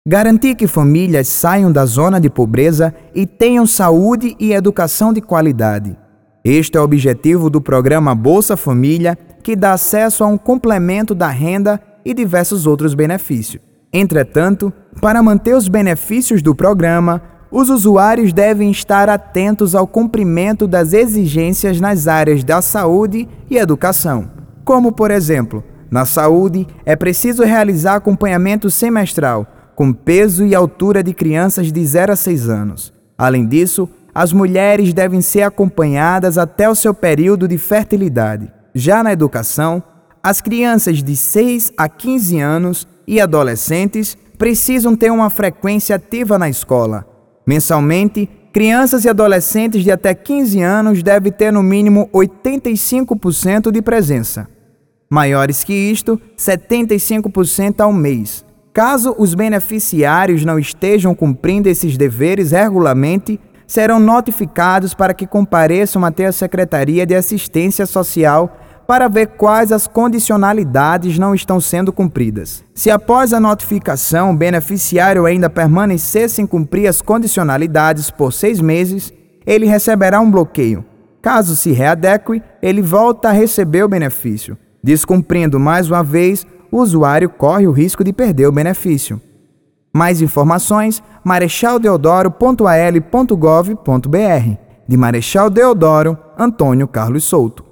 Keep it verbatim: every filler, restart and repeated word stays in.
Garantir que famílias saiam da zona de pobreza e tenham saúde e educação de qualidade. Este é o objetivo do programa Bolsa Família, que dá acesso a um complemento da renda e diversos outros benefícios. Entretanto, para manter os benefícios do programa, os usuários devem estar atentos ao cumprimento das exigências nas áreas da saúde e educação. Como, por exemplo, na saúde, é preciso realizar acompanhamento semestral, com peso e altura de crianças de zero a seis anos. Além disso, as mulheres devem ser acompanhadas até o seu período de fertilidade. Já na educação, as crianças de seis a quinze anos e adolescentes precisam ter uma frequência ativa na escola. Mensalmente, crianças e adolescentes de até quinze anos devem ter no mínimo oitenta e cinco por cento de presença. Maiores que isto, setenta e cinco por cento ao mês. Caso os beneficiários não estejam cumprindo esses deveres regularmente, serão notificados para que compareçam até a Secretaria de Assistência Social para ver quais as condicionalidades não estão sendo cumpridas. Se após a notificação o beneficiário ainda permanecer sem cumprir as condicionalidades por seis meses, ele receberá um bloqueio. Caso se readeque, ele volta a receber o benefício. Descumprindo mais uma vez, o usuário corre o risco de perder o benefício. Mais informações, marechal deodoro ponto a l ponto gov ponto b r. De Marechal Deodoro, Antônio Carlos Souto.